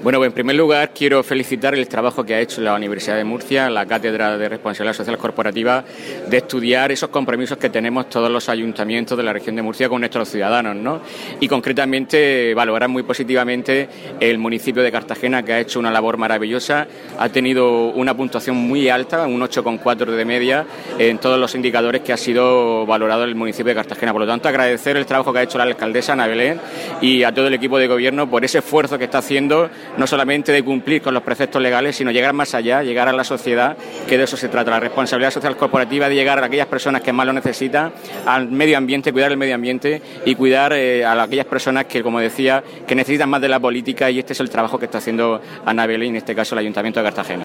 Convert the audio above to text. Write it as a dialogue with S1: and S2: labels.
S1: Bueno, en primer lugar quiero felicitar el trabajo que ha hecho la Universidad de Murcia, la Cátedra de Responsabilidad Social Corporativa, de estudiar esos compromisos que tenemos todos los ayuntamientos de la región de Murcia con nuestros ciudadanos, ¿no? Y concretamente valorar muy positivamente el municipio de Cartagena, que ha hecho una labor maravillosa, ha tenido una puntuación muy alta, un 8,4 de media en todos los indicadores que ha sido valorado el municipio de Cartagena. Por lo tanto, agradecer el trabajo que ha hecho la alcaldesa Ana Belén y a todo el equipo de gobierno por ese esfuerzo que está haciendo, no solamente de cumplir con los preceptos legales, sino llegar más allá, llegar a la sociedad, que de eso se trata, la responsabilidad social corporativa, de llegar a aquellas personas que más lo necesitan, al medio ambiente, cuidar el medio ambiente y cuidar a aquellas personas que, como decía, que necesitan más de la política, y este es el trabajo que está haciendo Ana Belén, en este caso el Ayuntamiento de Cartagena.